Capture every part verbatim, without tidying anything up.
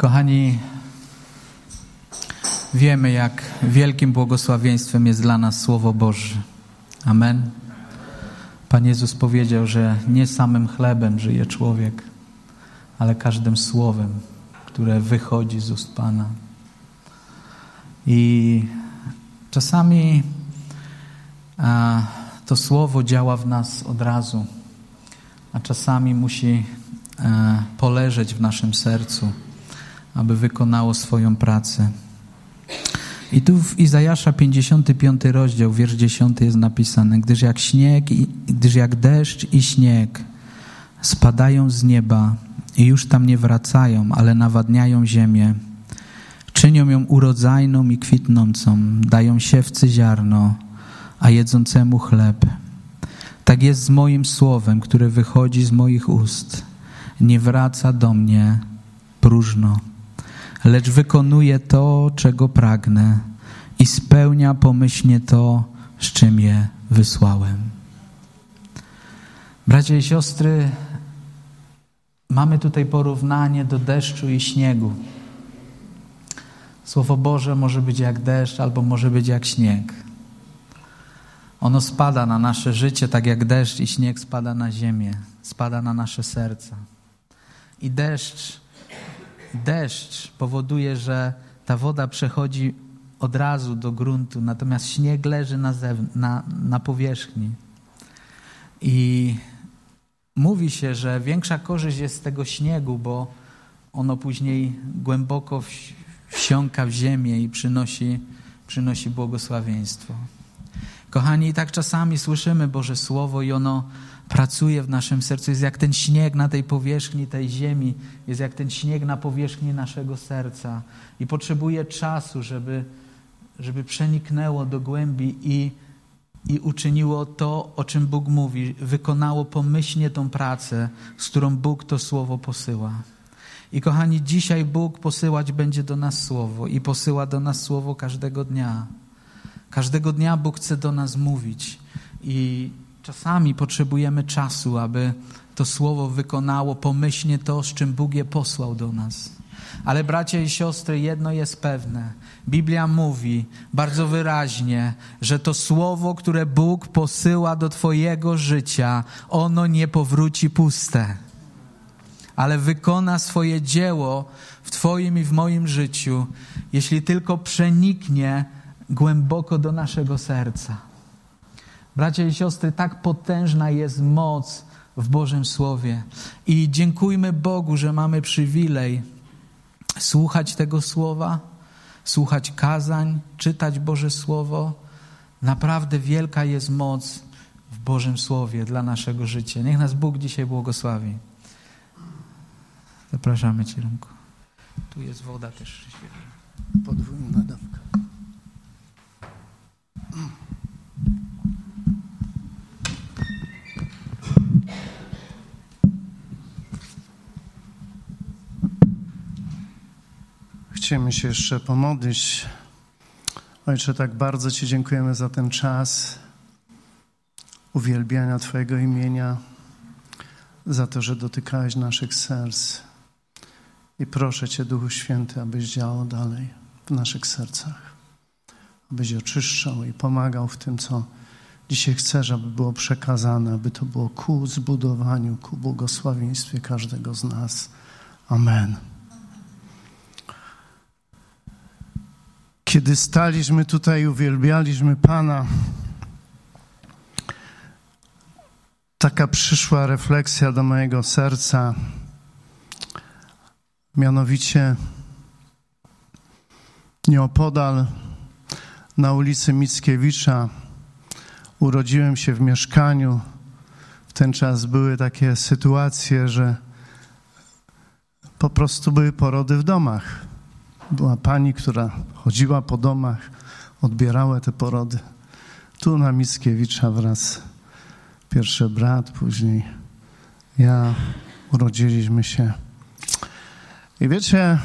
Kochani, wiemy, jak wielkim błogosławieństwem jest dla nas Słowo Boże. Amen. Pan Jezus powiedział, że nie samym chlebem żyje człowiek, ale każdym słowem, które wychodzi z ust Pana. I czasami a, to Słowo działa w nas od razu, a czasami musi a, poleżeć w naszym sercu, aby wykonało swoją pracę. I tu w Izajasza pięćdziesiąty piąty rozdział, wiersz dziesiąty jest napisane: gdyż jak śnieg, i, gdyż jak deszcz i śnieg spadają z nieba i już tam nie wracają, ale nawadniają ziemię, czynią ją urodzajną i kwitnącą, dają siewcy ziarno, a jedzącemu chleb. Tak jest z moim słowem, które wychodzi z moich ust. Nie wraca do mnie próżno, lecz wykonuje to, czego pragnę i spełnia pomyślnie to, z czym je wysłałem. Bracia i siostry, mamy tutaj porównanie do deszczu i śniegu. Słowo Boże może być jak deszcz, albo może być jak śnieg. Ono spada na nasze życie, tak jak deszcz i śnieg spada na ziemię, spada na nasze serca. I deszcz Deszcz powoduje, że ta woda przechodzi od razu do gruntu, natomiast śnieg leży na, zewn- na, na powierzchni. I mówi się, że większa korzyść jest z tego śniegu, bo ono później głęboko w- wsiąka w ziemię i przynosi, przynosi błogosławieństwo. Kochani, i tak czasami słyszymy Boże Słowo i ono pracuje w naszym sercu. Jest jak ten śnieg na tej powierzchni tej ziemi. Jest jak ten śnieg na powierzchni naszego serca. I potrzebuje czasu, żeby, żeby przeniknęło do głębi i, i uczyniło to, o czym Bóg mówi. Wykonało pomyślnie tą pracę, z którą Bóg to Słowo posyła. I kochani, dzisiaj Bóg posyłać będzie do nas Słowo. I posyła do nas Słowo każdego dnia. Każdego dnia Bóg chce do nas mówić. I czasami potrzebujemy czasu, aby to Słowo wykonało pomyślnie to, z czym Bóg je posłał do nas. Ale bracia i siostry, jedno jest pewne. Biblia mówi bardzo wyraźnie, że to Słowo, które Bóg posyła do twojego życia, ono nie powróci puste, ale wykona swoje dzieło w twoim i w moim życiu, jeśli tylko przeniknie głęboko do naszego serca. Bracia i siostry, tak potężna jest moc w Bożym Słowie. I dziękujmy Bogu, że mamy przywilej słuchać tego Słowa, słuchać kazań, czytać Boże Słowo. Naprawdę wielka jest moc w Bożym Słowie dla naszego życia. Niech nas Bóg dzisiaj błogosławi. Zapraszamy Cię, Romku. Tu jest woda też świetna. Podwójna dawka. Chcemy się jeszcze pomodlić. Ojcze, tak bardzo Ci dziękujemy za ten czas uwielbiania Twojego imienia, za to, że dotykałeś naszych serc. I proszę Cię, Duchu Święty, abyś działał dalej w naszych sercach, abyś oczyszczał i pomagał w tym, co dzisiaj chcesz, aby było przekazane, aby to było ku zbudowaniu, ku błogosławieństwie każdego z nas. Amen. Kiedy staliśmy tutaj i uwielbialiśmy Pana, taka przyszła refleksja do mojego serca, mianowicie nieopodal na ulicy Mickiewicza urodziłem się w mieszkaniu. W ten czas były takie sytuacje, że po prostu były porody w domach. Była pani, która chodziła po domach, odbierała te porody. Tu na Mickiewicza wraz pierwszy brat, później ja, urodziliśmy się. I wiecie,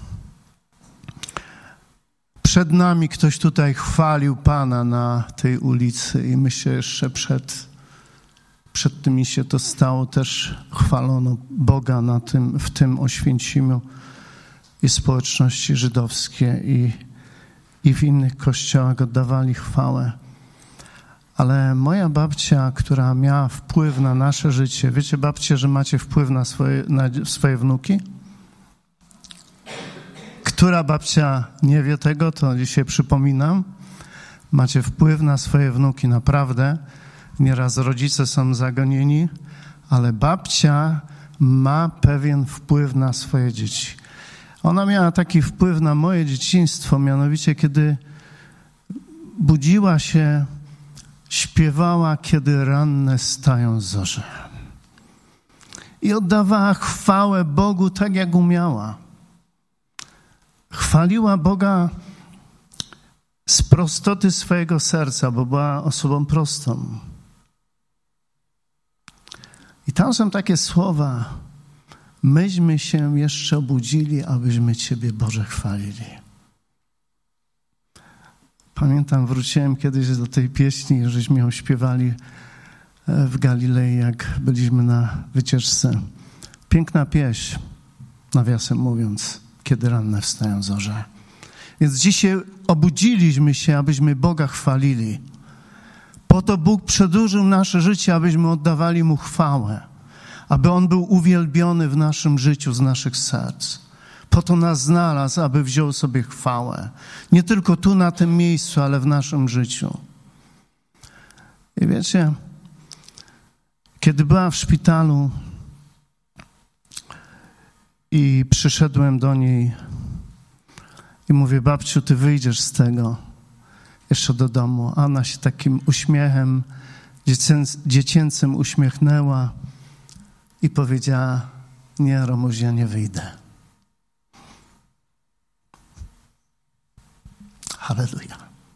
przed nami ktoś tutaj chwalił Pana na tej ulicy i myślę, jeszcze przed, przed tym się to stało, też chwalono Boga na tym, w tym Oświęcimiu. i społeczności żydowskie i, i w innych kościołach oddawali chwałę. Ale moja babcia, która miała wpływ na nasze życie, wiecie, babcie, że macie wpływ na swoje, na swoje wnuki? Która babcia nie wie tego, to dzisiaj przypominam. Macie wpływ na swoje wnuki, naprawdę. Nieraz rodzice są zagonieni, ale babcia ma pewien wpływ na swoje dzieci. Ona miała taki wpływ na moje dzieciństwo, mianowicie kiedy budziła się, śpiewała, kiedy ranne stają zorze. I oddawała chwałę Bogu tak, jak umiała. Chwaliła Boga z prostoty swojego serca, bo była osobą prostą. I tam są takie słowa: myśmy się jeszcze obudzili, abyśmy Ciebie, Boże, chwalili. Pamiętam, wróciłem kiedyś do tej pieśni, żeśmy ją śpiewali w Galilei, jak byliśmy na wycieczce. Piękna pieśń, nawiasem mówiąc, kiedy ranne wstają zorze. Więc dzisiaj obudziliśmy się, abyśmy Boga chwalili. Po to Bóg przedłużył nasze życie, abyśmy oddawali Mu chwałę, aby On był uwielbiony w naszym życiu z naszych serc. Po to nas znalazł, aby wziął sobie chwałę. Nie tylko tu, na tym miejscu, ale w naszym życiu. I wiecie, kiedy byłam w szpitalu i przyszedłem do niej i mówię: babciu, ty wyjdziesz z tego jeszcze do domu. A ona się takim uśmiechem dziecięcym uśmiechnęła i powiedziała: nie, Romuś, ja nie wyjdę. Halleluja.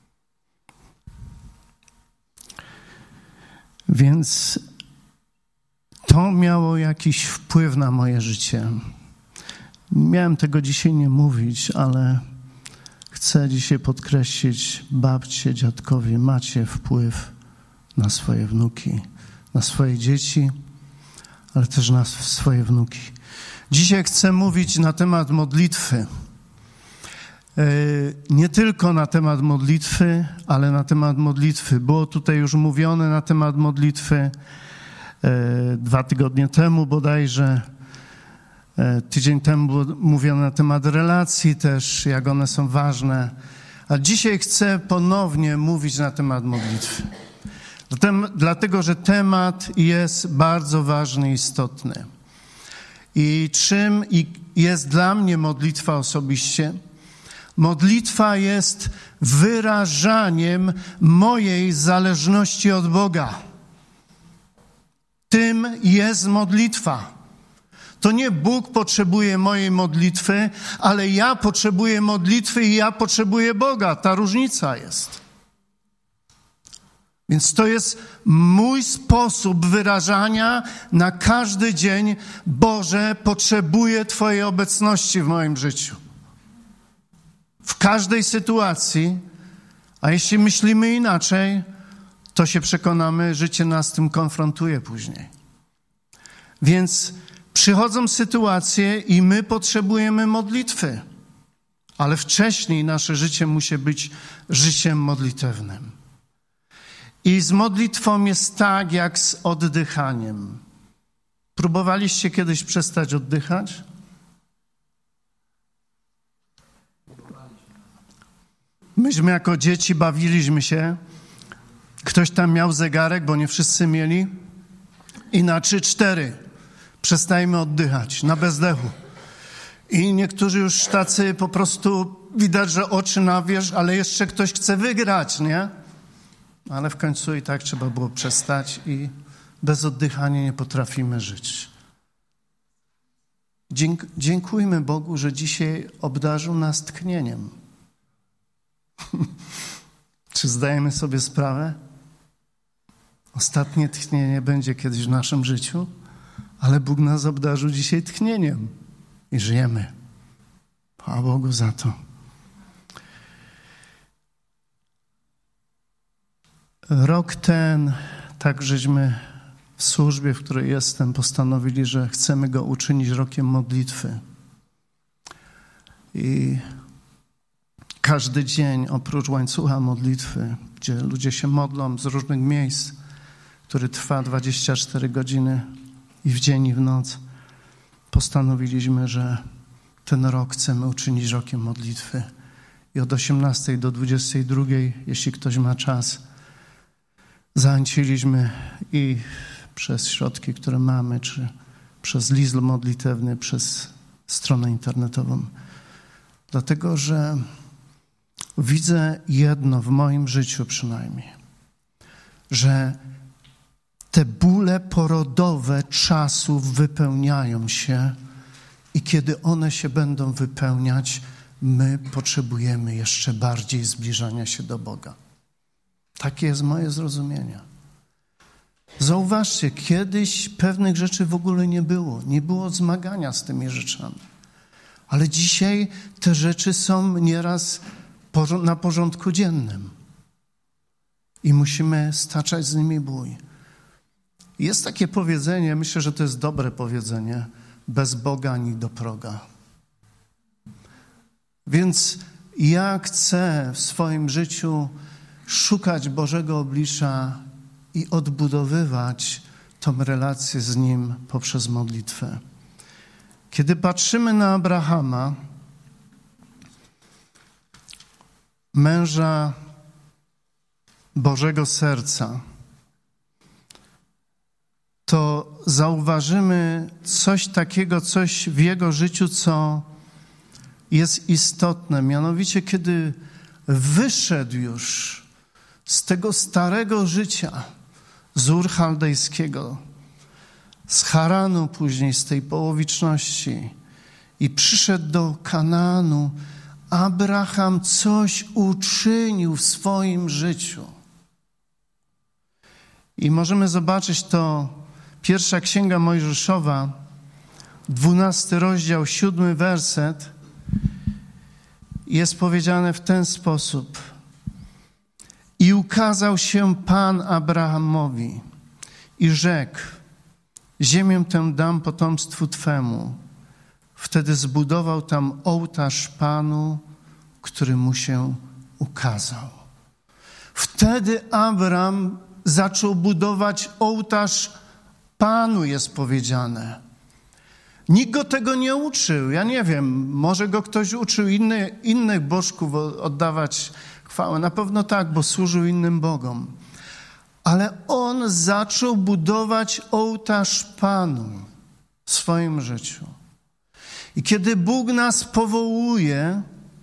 Więc to miało jakiś wpływ na moje życie. Miałem tego dzisiaj nie mówić, ale chcę dzisiaj podkreślić: babcie, dziadkowie, macie wpływ na swoje wnuki, na swoje dzieci, ale też na swoje wnuki. Dzisiaj chcę mówić na temat modlitwy. Nie tylko na temat modlitwy, ale na temat modlitwy. Było tutaj już mówione na temat modlitwy dwa tygodnie temu bodajże. Tydzień temu było mówione na temat relacji też, jak one są ważne. A dzisiaj chcę ponownie mówić na temat modlitwy. Zatem, dlatego, że temat jest bardzo ważny i istotny. I czym jest dla mnie modlitwa osobiście? Modlitwa jest wyrażaniem mojej zależności od Boga. Tym jest modlitwa. To nie Bóg potrzebuje mojej modlitwy, ale ja potrzebuję modlitwy i ja potrzebuję Boga. Ta różnica jest. Więc to jest mój sposób wyrażania na każdy dzień: Boże, potrzebuję Twojej obecności w moim życiu. W każdej sytuacji, a jeśli myślimy inaczej, to się przekonamy, życie nas z tym konfrontuje później. Więc przychodzą sytuacje i my potrzebujemy modlitwy, ale wcześniej nasze życie musi być życiem modlitewnym. I z modlitwą jest tak, jak z oddychaniem. Próbowaliście kiedyś przestać oddychać? Myśmy jako dzieci bawiliśmy się. Ktoś tam miał zegarek, bo nie wszyscy mieli. I na trzy, cztery przestajemy oddychać, na bezdechu. I niektórzy już tacy po prostu widać, że oczy na wierzch, ale jeszcze ktoś chce wygrać, nie? Ale w końcu i tak trzeba było przestać i bez oddychania nie potrafimy żyć. Dzięk, dziękujmy Bogu, że dzisiaj obdarzył nas tchnieniem. Czy zdajemy sobie sprawę? Ostatnie tchnienie będzie kiedyś w naszym życiu, ale Bóg nas obdarzył dzisiaj tchnieniem i żyjemy. Chwała Bogu za to. Rok ten, tak żeśmy w służbie, w której jestem, postanowili, że chcemy go uczynić rokiem modlitwy. I każdy dzień oprócz łańcucha modlitwy, gdzie ludzie się modlą z różnych miejsc, który trwa dwadzieścia cztery godziny i w dzień i w noc, postanowiliśmy, że ten rok chcemy uczynić rokiem modlitwy. I od osiemnastej do dwudziestej drugiej, jeśli ktoś ma czas, zachęciliśmy i przez środki, które mamy, czy przez list modlitewny, przez stronę internetową. Dlatego, że widzę jedno w moim życiu przynajmniej, że te bóle porodowe czasów wypełniają się i kiedy one się będą wypełniać, my potrzebujemy jeszcze bardziej zbliżania się do Boga. Takie jest moje zrozumienie. Zauważcie, kiedyś pewnych rzeczy w ogóle nie było. Nie było zmagania z tymi rzeczami. Ale dzisiaj te rzeczy są nieraz na porządku dziennym. I musimy staczać z nimi bój. Jest takie powiedzenie, myślę, że to jest dobre powiedzenie, bez Boga ani do proga. Więc ja chcę w swoim życiu szukać Bożego oblicza i odbudowywać tą relację z Nim poprzez modlitwę. Kiedy patrzymy na Abrahama, męża Bożego serca, to zauważymy coś takiego, coś w jego życiu, co jest istotne. Mianowicie, kiedy wyszedł już z tego starego życia, z Ur Chaldejskiego, z Haranu później, z tej połowiczności i przyszedł do Kanaanu, Abraham coś uczynił w swoim życiu. I możemy zobaczyć to, pierwsza Księga Mojżeszowa, dwunasty rozdział, siódmy werset, jest powiedziane w ten sposób. I ukazał się Pan Abrahamowi i rzekł, ziemię tę dam potomstwu Twemu. Wtedy zbudował tam ołtarz Panu, który mu się ukazał. Wtedy Abram zaczął budować ołtarz Panu, jest powiedziane. Nikt go tego nie uczył. Ja nie wiem, może go ktoś uczył inny, innych bożków oddawać chwałę. Na pewno tak, bo służył innym bogom. Ale on zaczął budować ołtarz Panu w swoim życiu. I kiedy Bóg nas powołuje,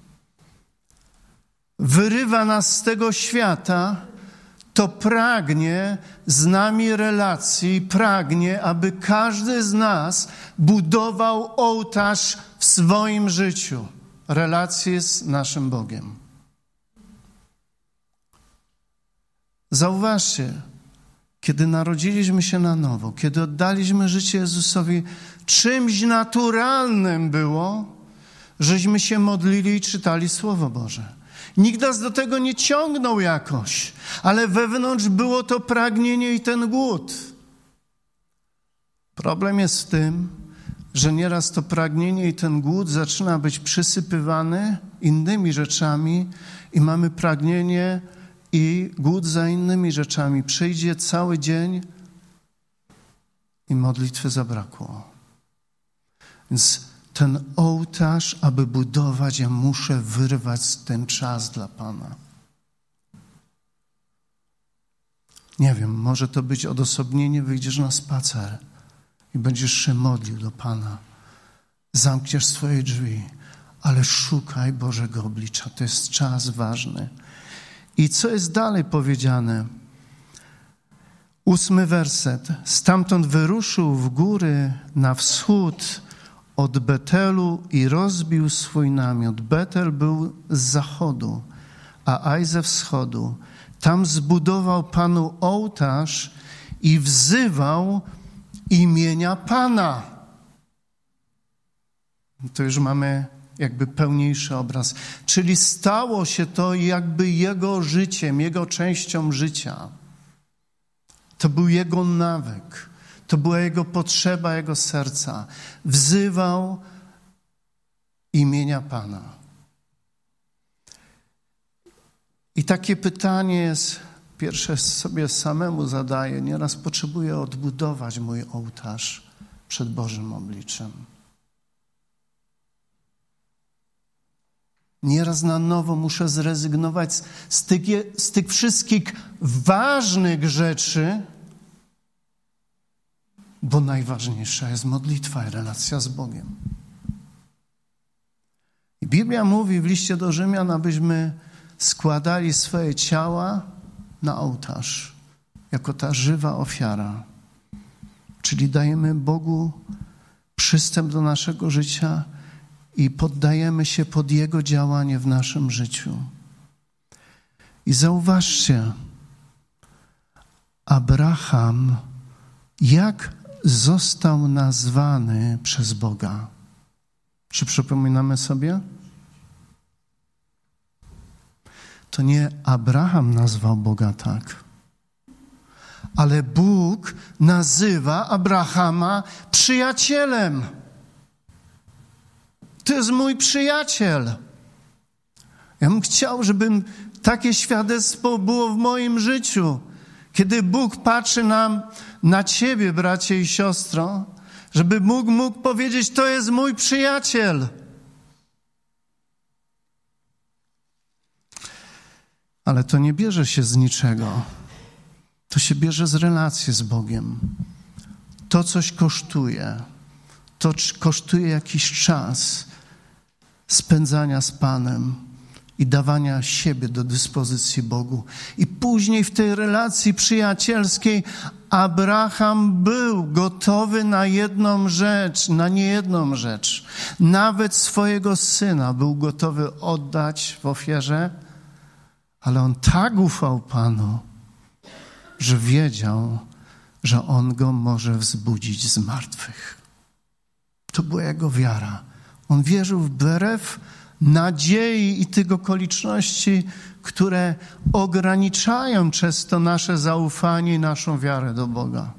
wyrywa nas z tego świata, to pragnie z nami relacji, pragnie, aby każdy z nas budował ołtarz w swoim życiu. Relację z naszym Bogiem. Zauważcie, kiedy narodziliśmy się na nowo, kiedy oddaliśmy życie Jezusowi, czymś naturalnym było, żeśmy się modlili i czytali Słowo Boże. Nikt nas do tego nie ciągnął jakoś, ale wewnątrz było to pragnienie i ten głód. Problem jest w tym, że nieraz to pragnienie i ten głód zaczyna być przysypywany innymi rzeczami i mamy pragnienie i głód za innymi rzeczami. Przyjdzie cały dzień i modlitwy zabrakło. Więc ten ołtarz, aby budować, ja muszę wyrwać ten czas dla Pana. Nie wiem, może to być odosobnienie, wyjdziesz na spacer i będziesz się modlił do Pana. Zamkniesz swoje drzwi, ale szukaj Bożego oblicza. To jest czas ważny. I co jest dalej powiedziane? Ósmy werset. Stamtąd wyruszył w góry na wschód od Betelu i rozbił swój namiot. Betel był z zachodu, a Aj ze wschodu. Tam zbudował Panu ołtarz i wzywał imienia Pana. To już mamy jakby pełniejszy obraz. Czyli stało się to jakby jego życiem, jego częścią życia. To był jego nawyk. To była jego potrzeba, jego serca. Wzywał imienia Pana. I takie pytanie jest, pierwsze sobie samemu zadaję, nieraz potrzebuję odbudować mój ołtarz przed Bożym obliczem. Nieraz na nowo muszę zrezygnować z, z, tych, z tych wszystkich ważnych rzeczy, bo najważniejsza jest modlitwa i relacja z Bogiem. I Biblia mówi w liście do Rzymian, abyśmy składali swoje ciała na ołtarz, jako ta żywa ofiara. Czyli dajemy Bogu przystęp do naszego życia i poddajemy się pod Jego działanie w naszym życiu. I zauważcie, Abraham, jak został nazwany przez Boga. Czy przypominamy sobie? To nie Abraham nazwał Boga tak, ale Bóg nazywa Abrahama przyjacielem. To jest mój przyjaciel. Ja bym chciał, żeby takie świadectwo było w moim życiu. Kiedy Bóg patrzy nam na ciebie, bracie i siostro, żeby Bóg mógł powiedzieć, to jest mój przyjaciel. Ale to nie bierze się z niczego. To się bierze z relacji z Bogiem. To coś kosztuje. To kosztuje jakiś czas spędzania z Panem i dawania siebie do dyspozycji Bogu. I później w tej relacji przyjacielskiej Abraham był gotowy na jedną rzecz, na niejedną rzecz. Nawet swojego syna był gotowy oddać w ofierze, ale on tak ufał Panu, że wiedział, że On go może wzbudzić z martwych. To była jego wiara. On wierzył wbrew nadziei i tych okoliczności, które ograniczają przez to nasze zaufanie i naszą wiarę do Boga.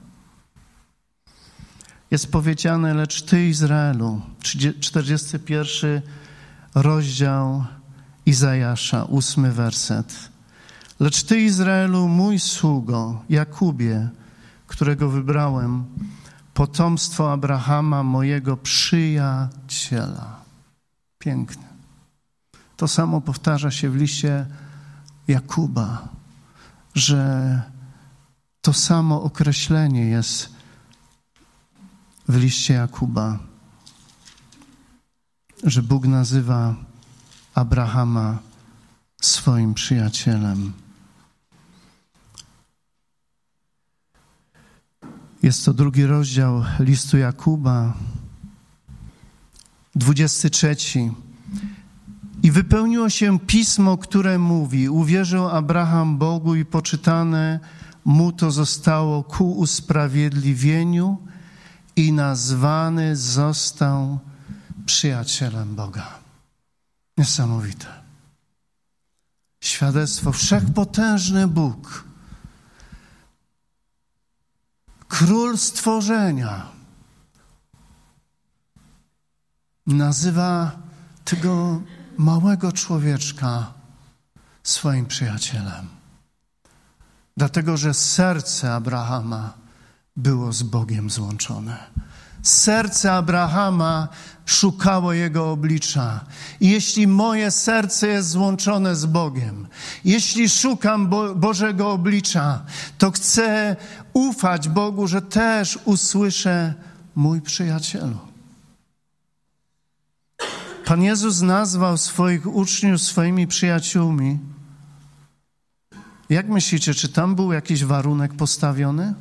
Jest powiedziane, lecz Ty, Izraelu, czterdziesty pierwszy rozdział Izajasza, ósmy werset. Lecz Ty, Izraelu, mój sługo, Jakubie, którego wybrałem, potomstwo Abrahama, mojego przyjaciela. Piękne. To samo powtarza się w liście Jakuba, że to samo określenie jest w liście Jakuba, że Bóg nazywa Abrahama swoim przyjacielem. Jest to drugi rozdział listu Jakuba, dwudziesty trzeci. I wypełniło się pismo, które mówi, uwierzył Abraham Bogu i poczytane mu to zostało ku usprawiedliwieniu i nazwany został przyjacielem Boga. Niesamowite. Świadectwo, wszechpotężny Bóg, Król stworzenia, nazywa tego małego człowieczka swoim przyjacielem. Dlatego, że serce Abrahama było z Bogiem złączone. Serce Abrahama szukało Jego oblicza. I jeśli moje serce jest złączone z Bogiem, jeśli szukam Bo- Bożego oblicza, to chcę ufać Bogu, że też usłyszę mój przyjacielu. Pan Jezus nazwał swoich uczniów swoimi przyjaciółmi. Jak myślicie, czy tam był jakiś warunek postawiony?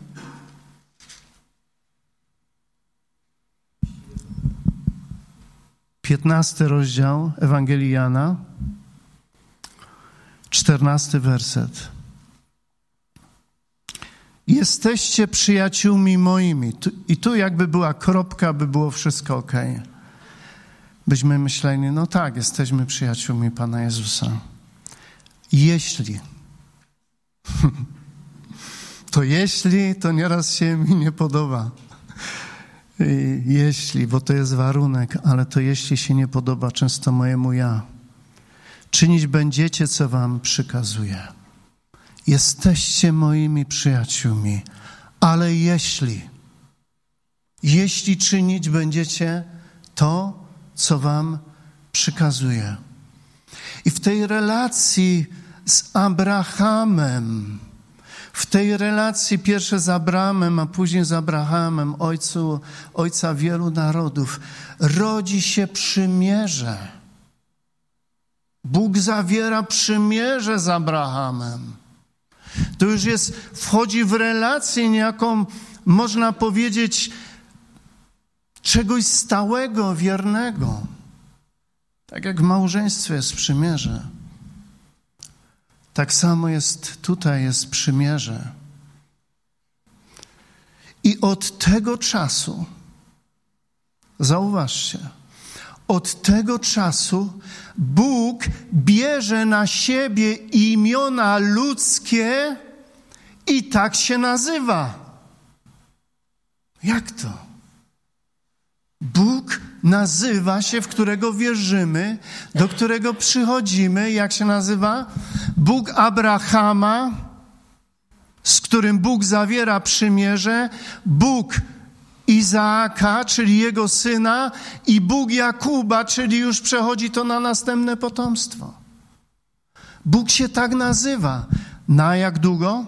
Piętnasty rozdział Ewangelii Jana, czternasty werset. Jesteście przyjaciółmi moimi. I tu jakby była kropka, by było wszystko okej. Byśmy myśleli, no tak, jesteśmy przyjaciółmi Pana Jezusa. Jeśli, to jeśli, to nieraz się mi nie podoba. jeśli, bo to jest warunek, ale to jeśli się nie podoba często mojemu ja. Czynić będziecie, co wam przykazuję. Jesteście moimi przyjaciółmi, ale jeśli, jeśli czynić będziecie to, co wam przykazuję. I w tej relacji z Abrahamem, w tej relacji pierwsze z Abramem, a później z Abrahamem, ojcu, ojca wielu narodów, rodzi się przymierze. Bóg zawiera przymierze z Abrahamem. To już jest, wchodzi w relację niejaką, można powiedzieć, czegoś stałego, wiernego. Tak jak w małżeństwie jest przymierze. Tak samo jest tutaj, jest przymierze. I od tego czasu, zauważcie, od tego czasu Bóg bierze na siebie imiona ludzkie i tak się nazywa. Jak to? Bóg nazywa się, w którego wierzymy, do którego przychodzimy. Jak się nazywa? Bóg Abrahama, z którym Bóg zawiera przymierze, Bóg Izaaka, czyli jego syna, i Bóg Jakuba, czyli już przechodzi to na następne potomstwo. Bóg się tak nazywa. Na jak długo?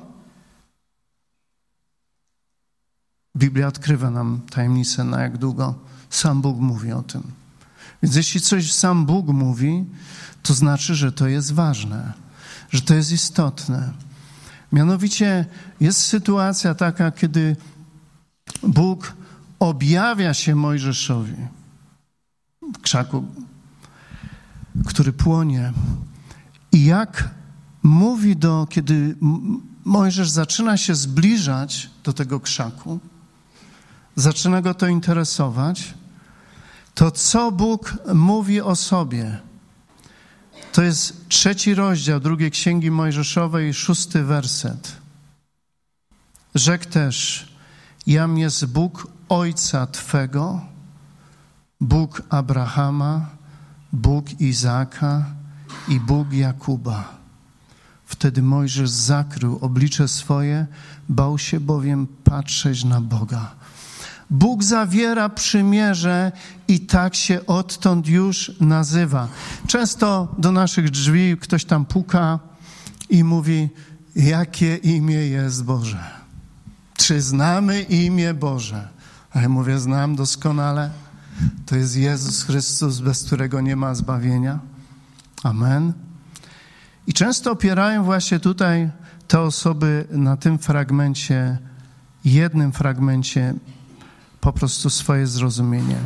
Biblia odkrywa nam tajemnicę, na jak długo. Sam Bóg mówi o tym. Więc jeśli coś sam Bóg mówi, to znaczy, że to jest ważne, że to jest istotne. Mianowicie jest sytuacja taka, kiedy Bóg objawia się Mojżeszowi w krzaku, który płonie. I jak mówi do, kiedy Mojżesz zaczyna się zbliżać do tego krzaku, zaczyna go to interesować, to co Bóg mówi o sobie? To jest trzeci rozdział drugiej Księgi Mojżeszowej, szósty werset. Rzekł też: Jam jest Bóg Ojca Twego, Bóg Abrahama, Bóg Izaaka i Bóg Jakuba. Wtedy Mojżesz zakrył oblicze swoje, bał się bowiem patrzeć na Boga. Bóg zawiera przymierze i tak się odtąd już nazywa. Często do naszych drzwi ktoś tam puka i mówi: jakie imię jest Boże? Czy znamy imię Boże? A ja mówię: znam doskonale. To jest Jezus Chrystus, bez którego nie ma zbawienia. Amen. I często opierają właśnie tutaj te osoby na tym fragmencie, jednym fragmencie, po prostu swoje zrozumienie.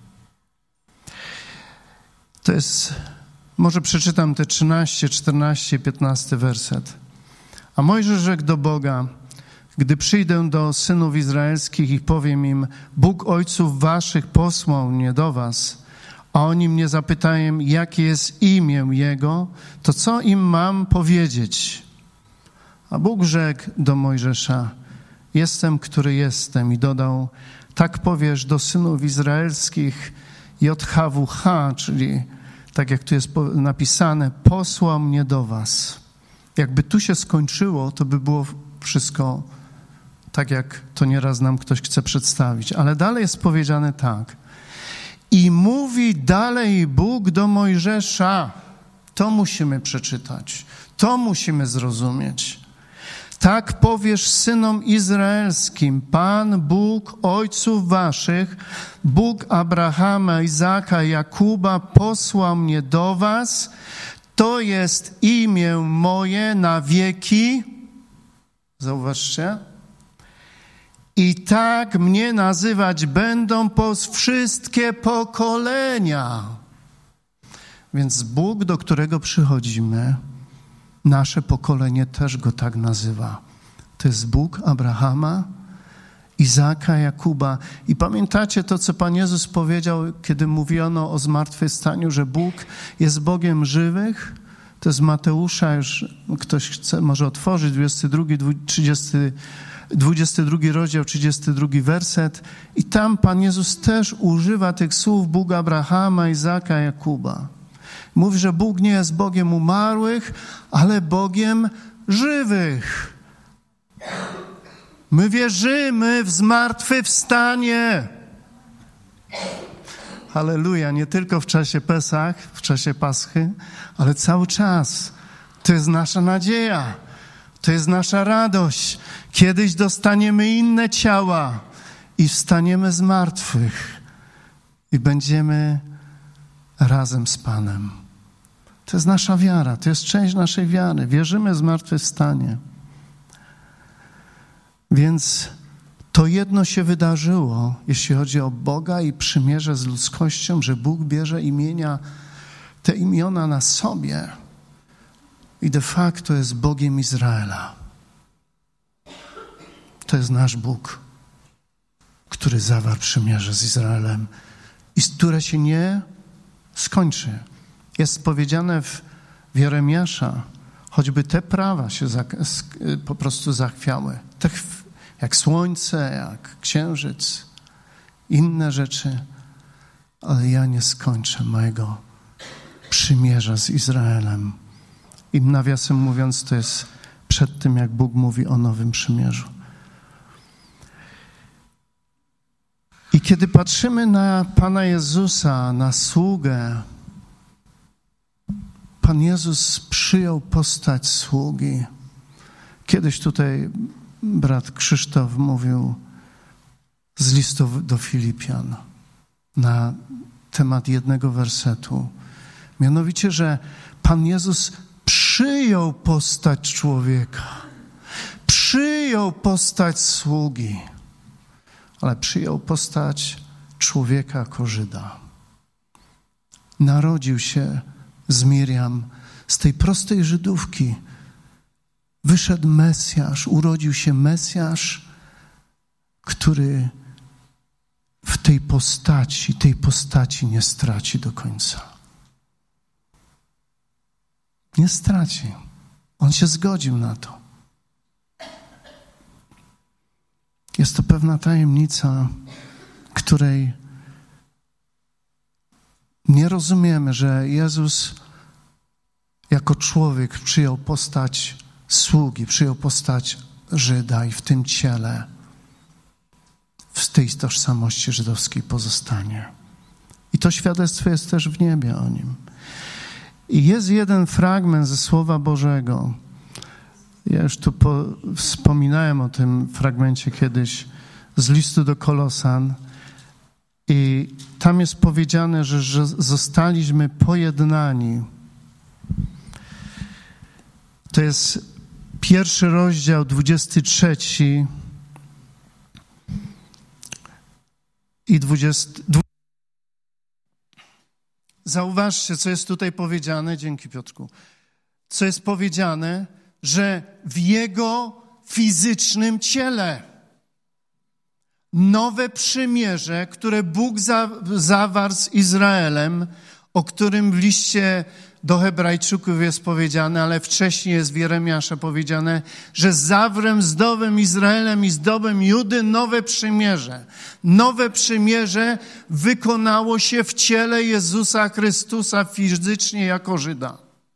To jest, może przeczytam te trzynaście, czternaście, piętnaście werset. A Mojżesz rzekł do Boga: gdy przyjdę do synów izraelskich i powiem im: Bóg ojców waszych posłał mnie do was, a oni mnie zapytają, jakie jest imię Jego, to co im mam powiedzieć? A Bóg rzekł do Mojżesza: jestem, który jestem. I dodał: tak powiesz do synów izraelskich, J H W H, czyli tak jak tu jest napisane, posłał mnie do was. Jakby tu się skończyło, to by było wszystko tak, jak to nieraz nam ktoś chce przedstawić. Ale dalej jest powiedziane tak. I mówi dalej Bóg do Mojżesza. To musimy przeczytać. To musimy zrozumieć. Tak powiesz synom izraelskim: Pan Bóg ojców waszych, Bóg Abrahama, Izaaka, Jakuba posłał mnie do was. To jest imię moje na wieki. Zauważcie. I tak mnie nazywać będą przez wszystkie pokolenia. Więc Bóg, do którego przychodzimy, nasze pokolenie też go tak nazywa. To jest Bóg Abrahama, Izaaka, Jakuba. I pamiętacie to, co Pan Jezus powiedział, kiedy mówiono o zmartwychwstaniu, że Bóg jest Bogiem żywych? To jest Mateusza, już ktoś chce może otworzyć, dwudziesty drugi, trzydziesty dwudziesty drugi rozdział, trzydziesty drugi werset. I tam Pan Jezus też używa tych słów Bóg Abrahama, Izaka, Jakuba. Mówi, że Bóg nie jest Bogiem umarłych, ale Bogiem żywych. My wierzymy w zmartwychwstanie. Halleluja, nie tylko w czasie Pesach, w czasie Paschy, ale cały czas. To jest nasza nadzieja, to jest nasza radość. Kiedyś dostaniemy inne ciała i wstaniemy z martwych i będziemy razem z Panem. To jest nasza wiara, to jest część naszej wiary. Wierzymy w zmartwychwstanie. Więc to jedno się wydarzyło, jeśli chodzi o Boga i przymierze z ludzkością, że Bóg bierze imienia, te imiona na sobie i de facto jest Bogiem Izraela. To jest nasz Bóg, który zawarł przymierze z Izraelem i które się nie skończy. Jest powiedziane w, w Jeremiasza, choćby te prawa się za, po prostu zachwiały. Tak jak słońce, jak księżyc, inne rzeczy, ale ja nie skończę mojego przymierza z Izraelem. I nawiasem mówiąc, to jest przed tym, jak Bóg mówi o nowym przymierzu. I kiedy patrzymy na Pana Jezusa, na sługę, Pan Jezus przyjął postać sługi. Kiedyś tutaj brat Krzysztof mówił z listu do Filipian na temat jednego wersetu. Mianowicie, że Pan Jezus przyjął postać człowieka. Przyjął postać sługi. Ale przyjął postać człowieka jako Żyda. Narodził się z Miriam, z tej prostej Żydówki. Wyszedł Mesjasz, urodził się Mesjasz, który w tej postaci, tej postaci nie straci do końca. Nie straci. On się zgodził na to. Jest to pewna tajemnica, której nie rozumiemy, że Jezus jako człowiek przyjął postać sługi, przyjął postać Żyda i w tym ciele, w tej tożsamości żydowskiej pozostanie. I to świadectwo jest też w niebie o nim. I jest jeden fragment ze Słowa Bożego. Ja już tu po, wspominałem o tym fragmencie kiedyś z listu do Kolosan i tam jest powiedziane, że, że zostaliśmy pojednani. To jest pierwszy rozdział, dwudziesty trzeci i dwudziesty. Zauważcie, co jest tutaj powiedziane. Dzięki, Piotrku. Co jest powiedziane, że w Jego fizycznym ciele nowe przymierze, które Bóg za, zawarł z Izraelem, o którym w liście do Hebrajczyków jest powiedziane, ale wcześniej jest w Jeremiasza powiedziane, że zawrę z domem Izraelem i z domem Judy nowe przymierze. Nowe przymierze wykonało się w ciele Jezusa Chrystusa fizycznie jako Żyda.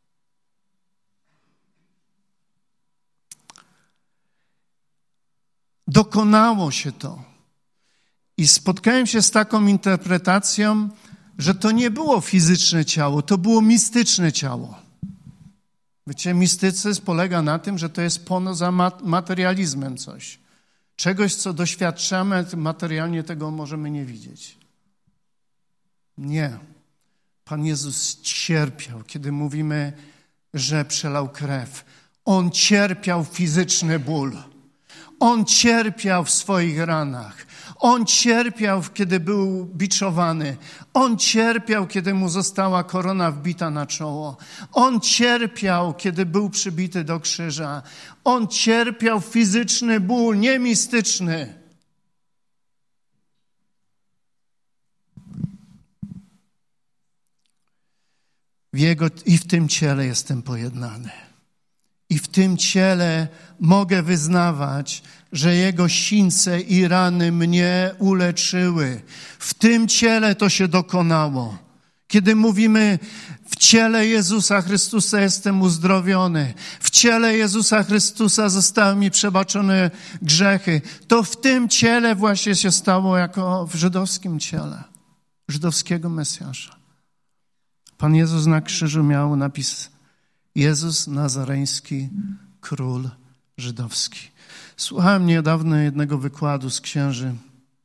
Dokonało się to. I spotkałem się z taką interpretacją, że to nie było fizyczne ciało, to było mistyczne ciało. Wiecie, mistycyzm polega na tym, że to jest poza materializmem coś. Czegoś, co doświadczamy, materialnie tego możemy nie widzieć. Nie. Pan Jezus cierpiał, kiedy mówimy, że przelał krew. On cierpiał fizyczny ból. On cierpiał w swoich ranach. On cierpiał, kiedy był biczowany. On cierpiał, kiedy mu została korona wbita na czoło. On cierpiał, kiedy był przybity do krzyża. On cierpiał fizyczny ból, nie mistyczny. W Jego, i w tym ciele jestem pojednany. I w tym ciele mogę wyznawać, że Jego sińce i rany mnie uleczyły. W tym ciele to się dokonało. Kiedy mówimy, w ciele Jezusa Chrystusa jestem uzdrowiony, w ciele Jezusa Chrystusa zostały mi przebaczone grzechy, to w tym ciele właśnie się stało jako w żydowskim ciele, żydowskiego Mesjasza. Pan Jezus na krzyżu miał napis Jezus Nazareński, król żydowski. Słuchałem niedawno jednego wykładu z księży,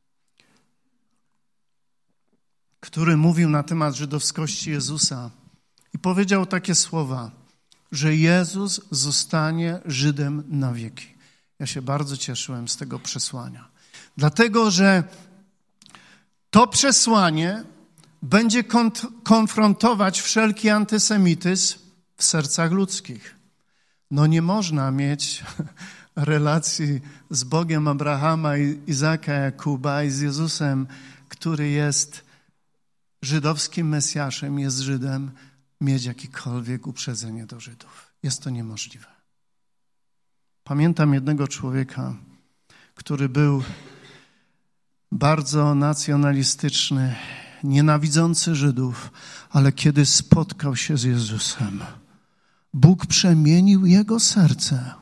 który mówił na temat żydowskości Jezusa i powiedział takie słowa, że Jezus zostanie Żydem na wieki. Ja się bardzo cieszyłem z tego przesłania. Dlatego, że to przesłanie będzie kont- konfrontować wszelki antysemityzm w sercach ludzkich. No nie można mieć relacji z Bogiem Abrahama, Izaka, Jakuba i z Jezusem, który jest żydowskim Mesjaszem, jest Żydem, mieć jakiekolwiek uprzedzenie do Żydów. Jest to niemożliwe. Pamiętam jednego człowieka, który był bardzo nacjonalistyczny, nienawidzący Żydów, ale kiedy spotkał się z Jezusem, Bóg przemienił jego serce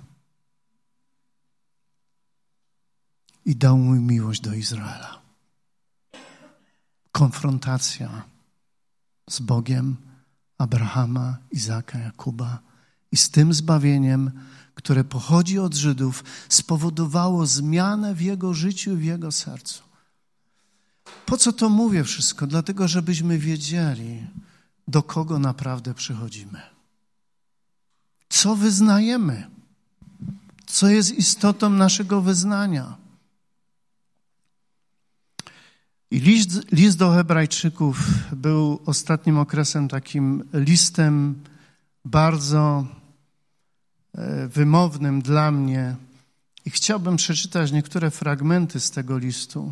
i dał mu miłość do Izraela. Konfrontacja z Bogiem Abrahama, Izaka, Jakuba i z tym zbawieniem, które pochodzi od Żydów, spowodowało zmianę w jego życiu i w jego sercu. Po co to mówię wszystko? Dlatego, żebyśmy wiedzieli, do kogo naprawdę przychodzimy. Co wyznajemy? Co jest istotą naszego wyznania? I list, list do Hebrajczyków był ostatnim okresem takim listem bardzo wymownym dla mnie i chciałbym przeczytać niektóre fragmenty z tego listu.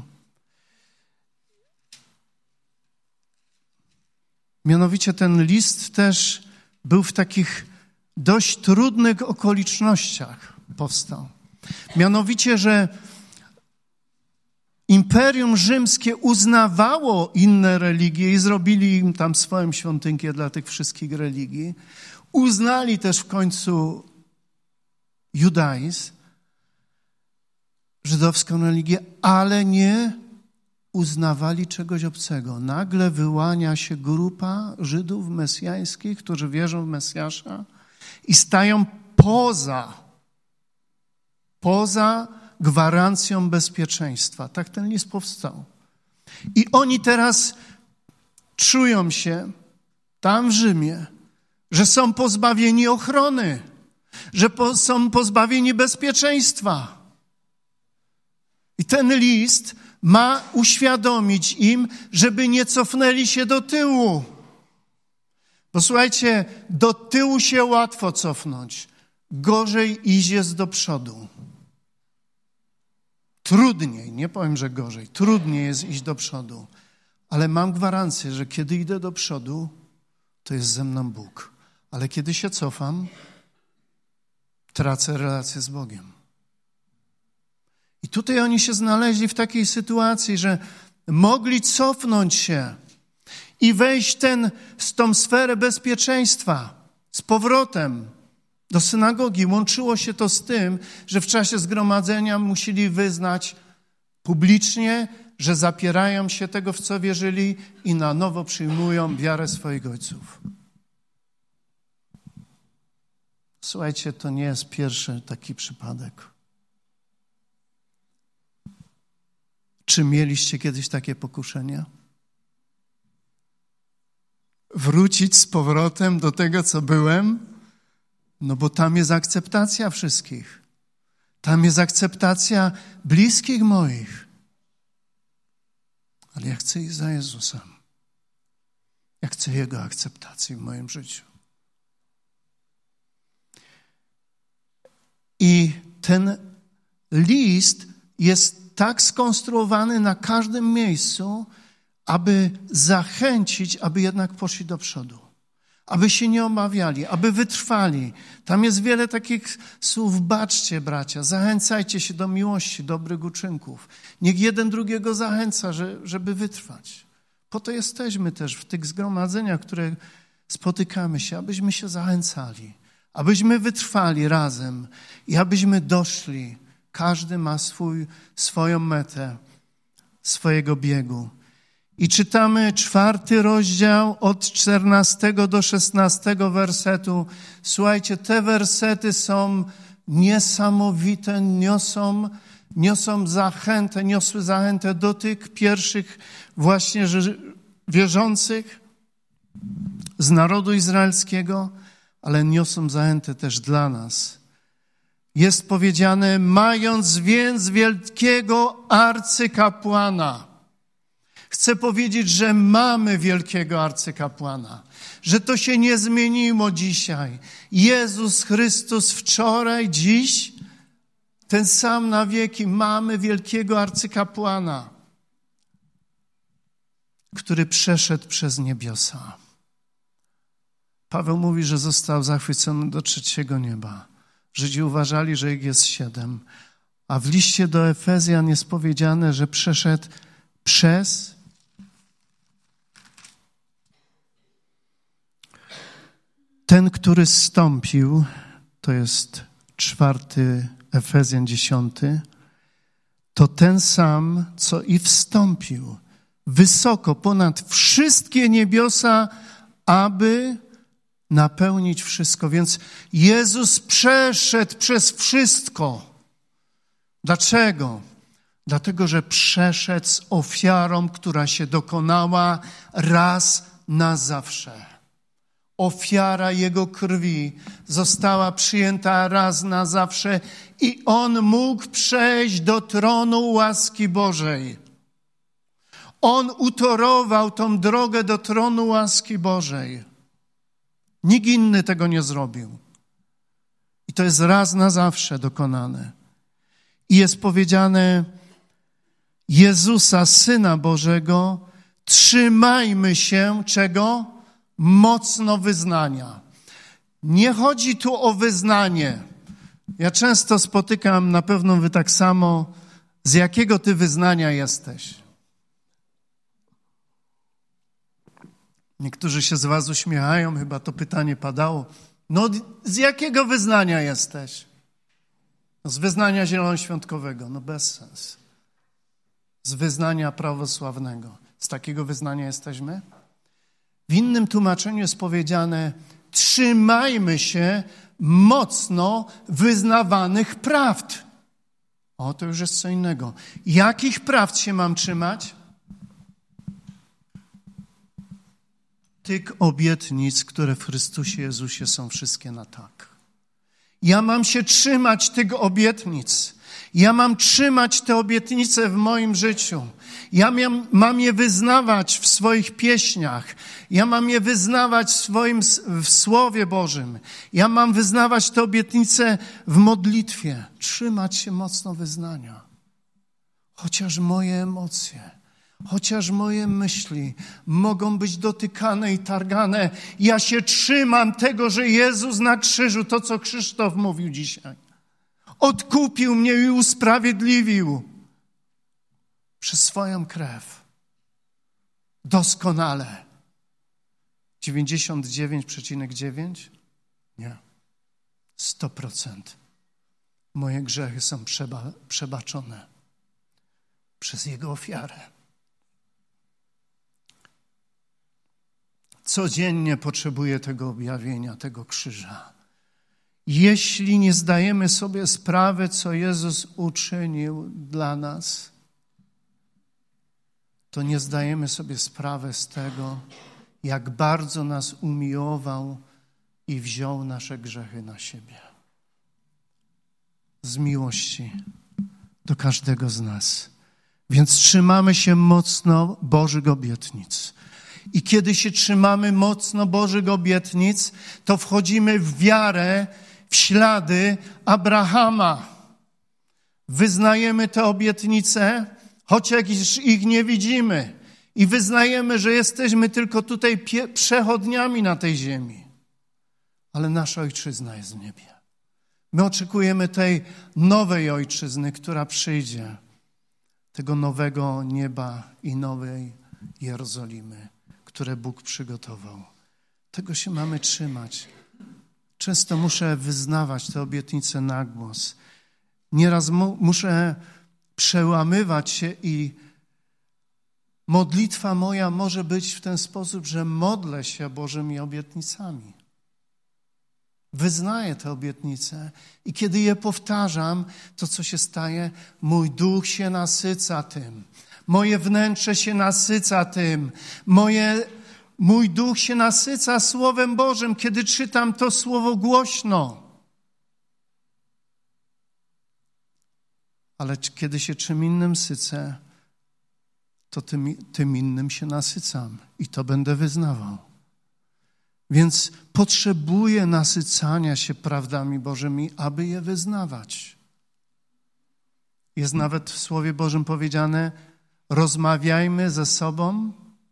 Mianowicie ten list też był w takich dość trudnych okolicznościach powstał. Mianowicie, że Imperium Rzymskie uznawało inne religie i zrobili im tam swoją świątynkę dla tych wszystkich religii. Uznali też w końcu judaizm, żydowską religię, ale nie uznawali czegoś obcego. Nagle wyłania się grupa Żydów mesjańskich, którzy wierzą w Mesjasza i stają poza, poza gwarancją bezpieczeństwa. Tak ten list powstał. I oni teraz czują się tam w Rzymie, że są pozbawieni ochrony, że po, są pozbawieni bezpieczeństwa. I ten list ma uświadomić im, żeby nie cofnęli się do tyłu. Bo słuchajcie, do tyłu się łatwo cofnąć. Gorzej iść jest do przodu. Trudniej, nie powiem, że gorzej, trudniej jest iść do przodu. Ale mam gwarancję, że kiedy idę do przodu, to jest ze mną Bóg. Ale kiedy się cofam, tracę relację z Bogiem. I tutaj oni się znaleźli w takiej sytuacji, że mogli cofnąć się i wejść ten, w tą sferę bezpieczeństwa z powrotem do synagogi. Łączyło się to z tym, że w czasie zgromadzenia musieli wyznać publicznie, że zapierają się tego, w co wierzyli i na nowo przyjmują wiarę swoich ojców. Słuchajcie, to nie jest pierwszy taki przypadek. Czy mieliście kiedyś takie pokuszenia? Wrócić z powrotem do tego, co byłem? No bo tam jest akceptacja wszystkich. Tam jest akceptacja bliskich moich. Ale ja chcę iść za Jezusem. Ja chcę Jego akceptacji w moim życiu. I ten list jest tak skonstruowany na każdym miejscu, aby zachęcić, aby jednak poszli do przodu. aby się nie obawiali, aby wytrwali. Tam jest wiele takich słów. Baczcie, bracia, zachęcajcie się do miłości, dobrych uczynków. Niech jeden drugiego zachęca, żeby wytrwać. Po to jesteśmy też w tych zgromadzeniach, które spotykamy się, abyśmy się zachęcali, abyśmy wytrwali razem i abyśmy doszli. Każdy ma swój, swoją metę, swojego biegu. I czytamy czwarty rozdział od czternastego do szesnastego wersetu. Słuchajcie, te wersety są niesamowite, niosą, niosą zachętę, niosły zachętę do tych pierwszych właśnie wierzących z narodu izraelskiego, ale niosą zachętę też dla nas. Jest powiedziane, mając więc wielkiego arcykapłana. Chcę powiedzieć, że mamy wielkiego arcykapłana, że to się nie zmieniło dzisiaj. Jezus Chrystus wczoraj, dziś, ten sam na wieki. Mamy wielkiego arcykapłana, który przeszedł przez niebiosa. Paweł mówi, że został zachwycony do trzeciego nieba. Żydzi uważali, że ich jest siedem. A w liście do Efezjan jest powiedziane, że przeszedł przez ten, który zstąpił, to jest czwarty Efezjan dziesiąty, to ten sam, co i wstąpił wysoko ponad wszystkie niebiosa, aby napełnić wszystko. Więc Jezus przeszedł przez wszystko. Dlaczego? Dlatego, że przeszedł z ofiarą, która się dokonała raz na zawsze. Ofiara Jego krwi została przyjęta raz na zawsze i On mógł przejść do tronu łaski Bożej. On utorował tą drogę do tronu łaski Bożej. Nikt inny tego nie zrobił. I to jest raz na zawsze dokonane. I jest powiedziane, Jezusa, Syna Bożego, trzymajmy się czego? Mocno wyznania. Nie chodzi tu o wyznanie. Ja często spotykam, na pewno wy tak samo, z jakiego ty wyznania jesteś. Niektórzy się z was uśmiechają, chyba to pytanie padało. No, z jakiego wyznania jesteś? Z wyznania zielonoświątkowego. No bez sensu. Z wyznania prawosławnego. Z takiego wyznania jesteśmy? W innym tłumaczeniu jest powiedziane, trzymajmy się mocno wyznawanych prawd. O, to już jest co innego. Jakich prawd się mam trzymać? Tych obietnic, które w Chrystusie Jezusie są wszystkie na tak. Ja mam się trzymać tych obietnic. Ja mam trzymać te obietnice w moim życiu. Ja mam, mam je wyznawać w swoich pieśniach. Ja mam je wyznawać w swoim w Słowie Bożym. Ja mam wyznawać te obietnice w modlitwie. Trzymać się mocno wyznania. Chociaż moje emocje, chociaż moje myśli mogą być dotykane i targane, ja się trzymam tego, że Jezus na krzyżu, to co Krzysztof mówił dzisiaj, odkupił mnie i usprawiedliwił przez swoją krew. Doskonale. dziewięćdziesiąt dziewięć przecinek dziewięć? Nie. sto procent. Moje grzechy są przeba- przebaczone przez Jego ofiarę. Codziennie potrzebuję tego objawienia, tego krzyża. Jeśli nie zdajemy sobie sprawy, co Jezus uczynił dla nas, to nie zdajemy sobie sprawy z tego, jak bardzo nas umiłował i wziął nasze grzechy na siebie. Z miłości do każdego z nas. Więc trzymamy się mocno Bożych obietnic. I kiedy się trzymamy mocno Bożych obietnic, to wchodzimy w wiarę, w ślady Abrahama. Wyznajemy te obietnice, chociaż ich nie widzimy. I wyznajemy, że jesteśmy tylko tutaj przechodniami na tej ziemi. Ale nasza ojczyzna jest w niebie. My oczekujemy tej nowej ojczyzny, która przyjdzie. Tego nowego nieba i nowej Jerozolimy, które Bóg przygotował. Tego się mamy trzymać. Często muszę wyznawać te obietnice na głos. Nieraz mu, muszę przełamywać się i modlitwa moja może być w ten sposób, że modlę się Bożymi obietnicami. Wyznaję te obietnice i kiedy je powtarzam, to co się staje? Mój duch się nasyca tym. Moje wnętrze się nasyca tym. Moje, mój duch się nasyca Słowem Bożym, kiedy czytam to Słowo głośno. Ale kiedy się czym innym sycę, to tym, tym innym się nasycam i to będę wyznawał. Więc potrzebuję nasycania się prawdami Bożymi, aby je wyznawać. Jest nawet w Słowie Bożym powiedziane, rozmawiajmy ze sobą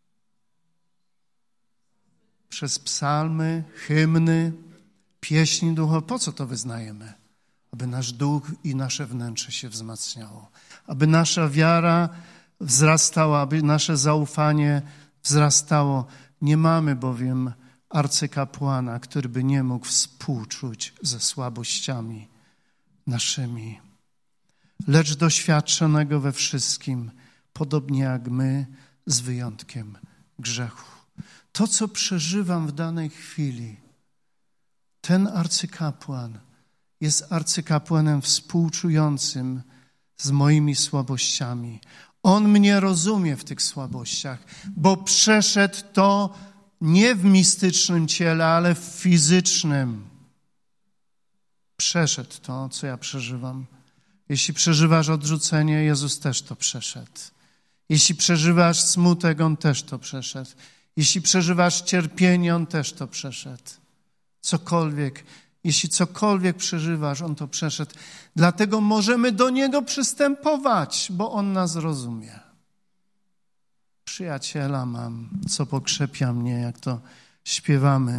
przez psalmy, hymny, pieśni duchowe. Po co to wyznajemy? Aby nasz duch i nasze wnętrze się wzmacniało. Aby nasza wiara wzrastała, aby nasze zaufanie wzrastało. Nie mamy bowiem arcykapłana, który by nie mógł współczuć ze słabościami naszymi, lecz doświadczonego we wszystkim, podobnie jak my, z wyjątkiem grzechu. To, co przeżywam w danej chwili, ten arcykapłan jest arcykapłanem współczującym z moimi słabościami. On mnie rozumie w tych słabościach, bo przeszedł to nie w mistycznym ciele, ale w fizycznym. Przeszedł to, co ja przeżywam. Jeśli przeżywasz odrzucenie, Jezus też to przeszedł. Jeśli przeżywasz smutek, On też to przeszedł. Jeśli przeżywasz cierpienie, On też to przeszedł. Cokolwiek, jeśli cokolwiek przeżywasz, On to przeszedł. Dlatego możemy do Niego przystępować, bo On nas rozumie. Przyjaciela mam, co pokrzepia mnie, jak to śpiewamy.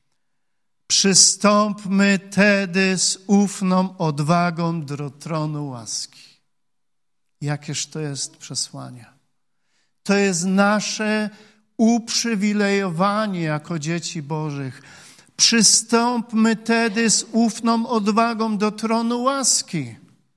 Przystąpmy tedy z ufną odwagą do tronu łaski. Jakież to jest przesłanie. To jest nasze uprzywilejowanie jako dzieci Bożych. Przystąpmy tedy z ufną odwagą do tronu łaski,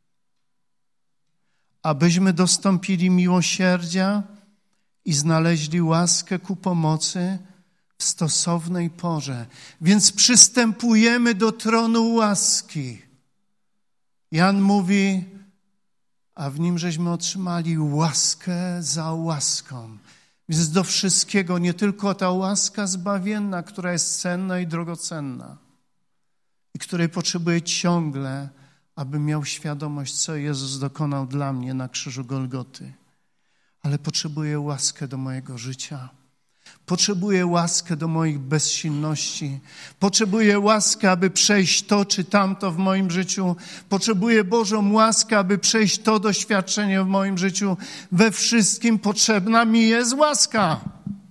abyśmy dostąpili miłosierdzia i znaleźli łaskę ku pomocy w stosownej porze. Więc przystępujemy do tronu łaski. Jan mówi, a w nim żeśmy otrzymali łaskę za łaską. Więc do wszystkiego, nie tylko ta łaska zbawienna, która jest cenna i drogocenna i której potrzebuję ciągle, abym miał świadomość, co Jezus dokonał dla mnie na krzyżu Golgoty. Ale potrzebuję łaskę do mojego życia. Potrzebuję łaskę do moich bezsilności. Potrzebuję łaskę, aby przejść to czy tamto w moim życiu. Potrzebuję Bożą łaskę, aby przejść to doświadczenie w moim życiu. We wszystkim potrzebna mi jest łaska.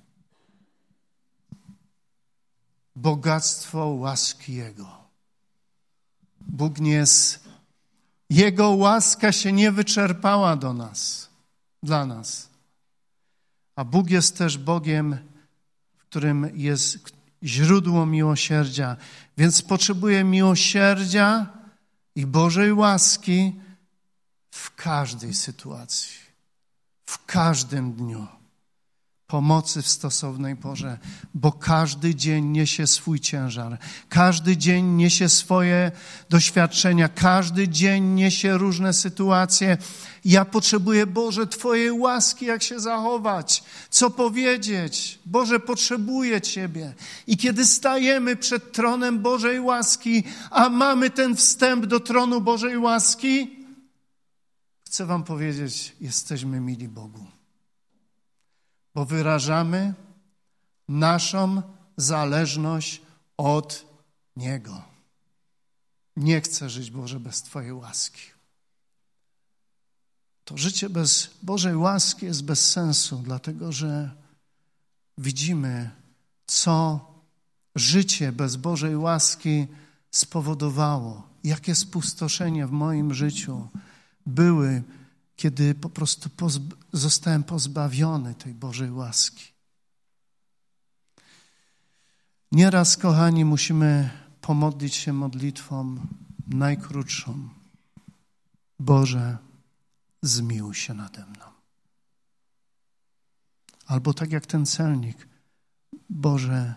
Bogactwo łaski Jego. Bóg nie jest... Jego łaska się nie wyczerpała do nas, dla nas. A Bóg jest też Bogiem, w którym jest źródło miłosierdzia. Więc potrzebuję miłosierdzia i Bożej łaski w każdej sytuacji, w każdym dniu. Pomocy w stosownej porze, bo każdy dzień niesie swój ciężar. Każdy dzień niesie swoje doświadczenia. Każdy dzień niesie różne sytuacje. Ja potrzebuję, Boże, Twojej łaski, jak się zachować, co powiedzieć. Boże, potrzebuję Ciebie. I kiedy stajemy przed tronem Bożej łaski, a mamy ten wstęp do tronu Bożej łaski, chcę Wam powiedzieć, jesteśmy mili Bogu. Bo wyrażamy naszą zależność od Niego. Nie chcę żyć, Boże, bez Twojej łaski. to życie bez Bożej łaski jest bez sensu, dlatego że widzimy, co życie bez Bożej łaski spowodowało, jakie spustoszenie w moim życiu były, kiedy po prostu pozb- zostałem pozbawiony tej Bożej łaski. Nieraz, kochani, musimy pomodlić się modlitwą najkrótszą. Boże, zmiłuj się nade mną. Albo tak jak ten celnik, Boże,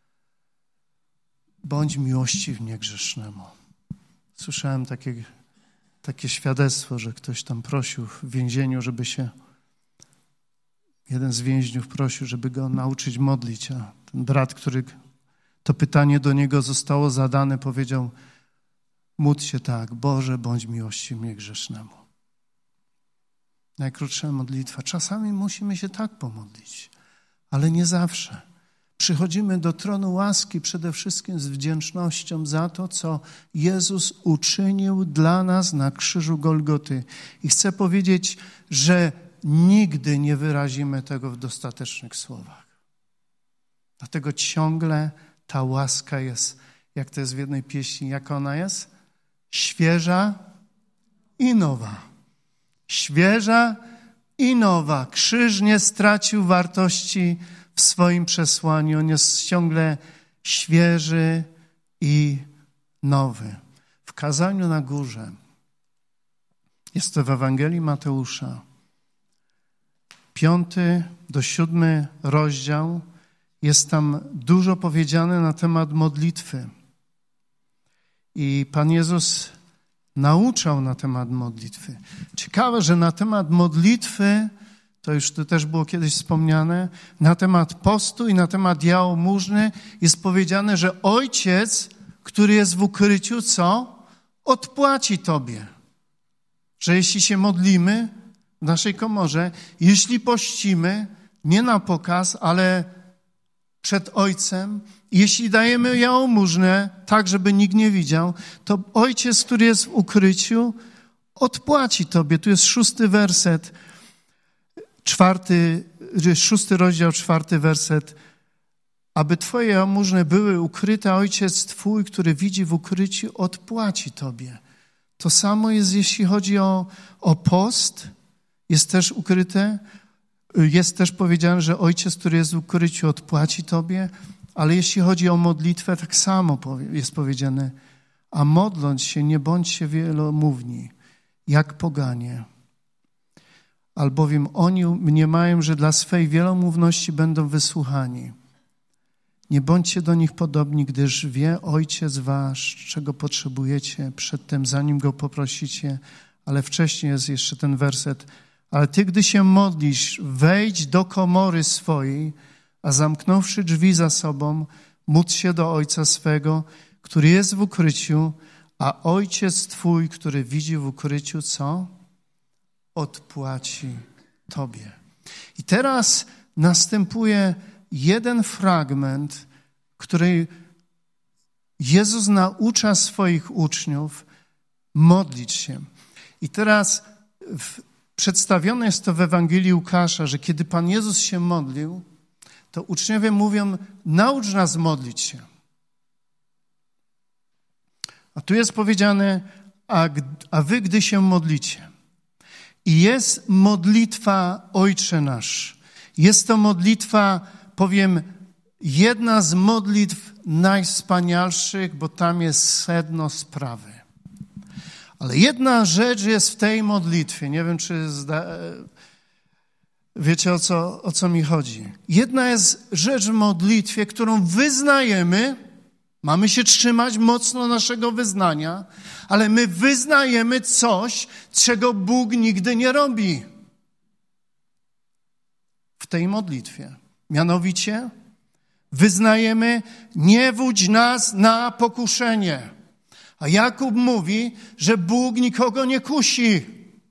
bądź miłościwnie grzesznemu. Słyszałem takie, takie świadectwo, że ktoś tam prosił w więzieniu, żeby się, jeden z więźniów prosił, żeby go nauczyć modlić, a ten brat, który to pytanie do niego zostało zadane, powiedział: módl się tak, Boże, bądź miłościwnie grzesznemu. Najkrótsza modlitwa. Czasami musimy się tak pomodlić, ale nie zawsze. Przychodzimy do tronu łaski przede wszystkim z wdzięcznością za to, co Jezus uczynił dla nas na krzyżu Golgoty. I chcę powiedzieć, że nigdy nie wyrazimy tego w dostatecznych słowach. Dlatego ciągle ta łaska jest, jak to jest w jednej pieśni, jak ona jest? Świeża i nowa. Świeża i nowa. Krzyż nie stracił wartości w swoim przesłaniu. On jest ciągle świeży i nowy. W kazaniu na górze, jest to w Ewangelii Mateusza, piąty do siódmy rozdział, jest tam dużo powiedziane na temat modlitwy. I Pan Jezus nauczał na temat modlitwy. Ciekawe, że na temat modlitwy, to już to też było kiedyś wspomniane, na temat postu i na temat jałmużny jest powiedziane, że Ojciec, który jest w ukryciu, co? Odpłaci tobie. Że jeśli się modlimy w naszej komorze, jeśli pościmy, nie na pokaz, ale przed Ojcem, jeśli dajemy jałmużnę, tak żeby nikt nie widział, to Ojciec, który jest w ukryciu, odpłaci tobie. Tu jest szósty werset, czwarty, szósty rozdział, czwarty werset. Aby twoje jałmużny były ukryte, Ojciec twój, który widzi w ukryciu, odpłaci tobie. To samo jest, jeśli chodzi o, o post, jest też ukryte. Jest też powiedziane, że Ojciec, który jest w ukryciu, odpłaci tobie, ale jeśli chodzi o modlitwę, tak samo jest powiedziane, a modląc się, nie bądźcie wielomówni, jak poganie, albowiem oni mniemają, że dla swej wielomówności będą wysłuchani. Nie bądźcie do nich podobni, gdyż wie Ojciec wasz, czego potrzebujecie przedtem, zanim Go poprosicie, ale wcześniej jest jeszcze ten werset. Ale ty, gdy się modlisz, wejdź do komory swojej, a zamknąwszy drzwi za sobą, módl się do Ojca swego, który jest w ukryciu, a Ojciec twój, który widzi w ukryciu, co? Odpłaci tobie. I teraz następuje jeden fragment, który Jezus naucza swoich uczniów modlić się. I teraz w przedstawione jest to w Ewangelii Łukasza, że kiedy Pan Jezus się modlił, to uczniowie mówią, naucz nas modlić się. A tu jest powiedziane, a, a wy, gdy się modlicie. I jest modlitwa Ojcze nasz. Jest to modlitwa, powiem, jedna z modlitw najwspanialszych, bo tam jest sedno sprawy. Ale jedna rzecz jest w tej modlitwie. Nie wiem, czy zda... wiecie, o co, o co mi chodzi. Jedna jest rzecz w modlitwie, którą wyznajemy. Mamy się trzymać mocno naszego wyznania, ale my wyznajemy coś, czego Bóg nigdy nie robi w tej modlitwie. Mianowicie wyznajemy, nie wódź nas na pokuszenie. A Jakub mówi, że Bóg nikogo nie kusi.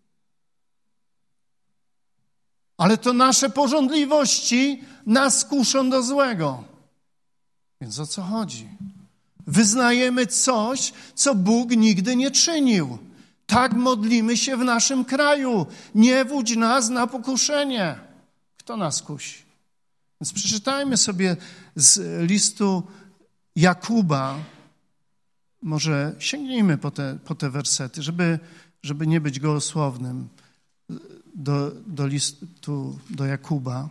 Ale to nasze pożądliwości nas kuszą do złego. Więc o co chodzi? Wyznajemy coś, co Bóg nigdy nie czynił. Tak modlimy się w naszym kraju. Nie wódź nas na pokuszenie. Kto nas kusi? Więc przeczytajmy sobie z listu Jakuba, może sięgnijmy po te, po te wersety, żeby, żeby nie być gołosłownym, do, do listu do Jakuba.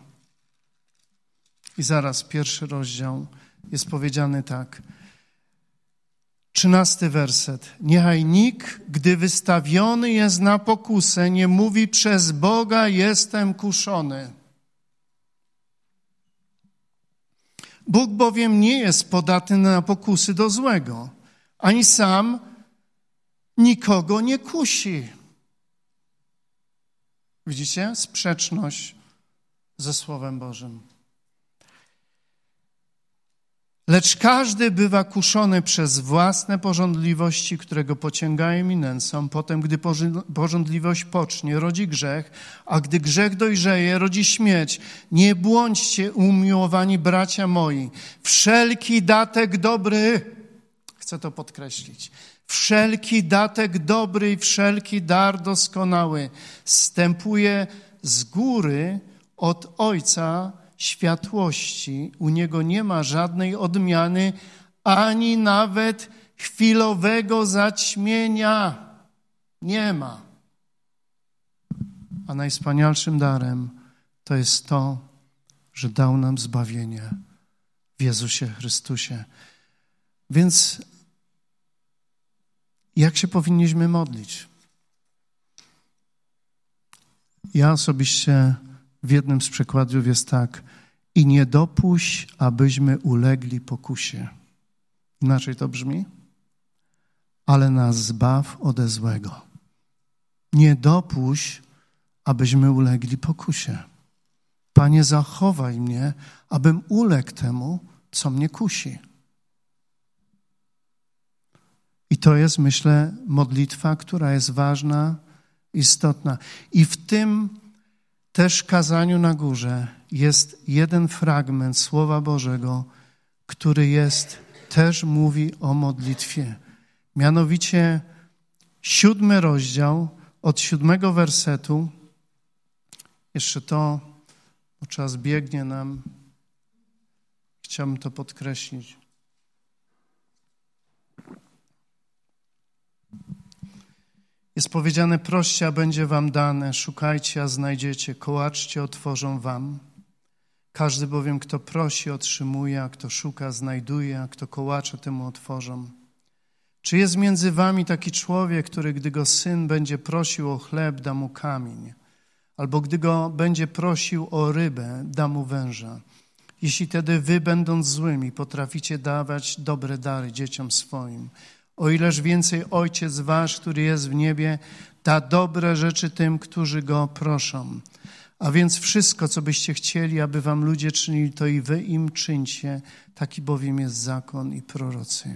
I zaraz pierwszy rozdział jest powiedziany tak. Trzynasty werset. Niechaj nikt, gdy wystawiony jest na pokusę, nie mówi przez Boga jestem kuszony. Bóg bowiem nie jest podatny na pokusy do złego, ani sam nikogo nie kusi. Widzicie? Sprzeczność ze Słowem Bożym. Lecz każdy bywa kuszony przez własne pożądliwości, które go pociągają i nęcą. Potem, gdy pożądliwość pocznie, rodzi grzech, a gdy grzech dojrzeje, rodzi śmierć. Nie błądźcie, umiłowani bracia moi. Wszelki datek dobry, chcę to podkreślić, wszelki datek dobry i wszelki dar doskonały zstępuje z góry od Ojca światłości. U Niego nie ma żadnej odmiany, ani nawet chwilowego zaćmienia. Nie ma. A najwspanialszym darem to jest to, że dał nam zbawienie w Jezusie Chrystusie. Więc jak się powinniśmy modlić? Ja osobiście w jednym z przekładów jest tak: i nie dopuść, abyśmy ulegli pokusie. Inaczej to brzmi? Ale nas zbaw ode złego. Nie dopuść, abyśmy ulegli pokusie. Panie, zachowaj mnie, abym uległ temu, co mnie kusi. I to jest, myślę, modlitwa, która jest ważna, istotna. I w tym też kazaniu na górze jest jeden fragment Słowa Bożego, który jest, też mówi o modlitwie. Mianowicie siódmy rozdział, od siódmego wersetu. Jeszcze to, bo czas biegnie nam. Chciałbym to podkreślić. Jest powiedziane, proście, a będzie wam dane, szukajcie, a znajdziecie, kołaczcie, otworzą wam. Każdy bowiem, kto prosi, otrzymuje, a kto szuka, znajduje, a kto kołacze, temu otworzą. Czy jest między wami taki człowiek, który, gdy go syn będzie prosił o chleb, da mu kamień, albo gdy go będzie prosił o rybę, da mu węża? Jeśli tedy wy, będąc złymi, potraficie dawać dobre dary dzieciom swoim, o ileż więcej Ojciec wasz, który jest w niebie, da dobre rzeczy tym, którzy go proszą. A więc wszystko, co byście chcieli, aby wam ludzie czynili, to i wy im czyńcie. Taki bowiem jest zakon i prorocy.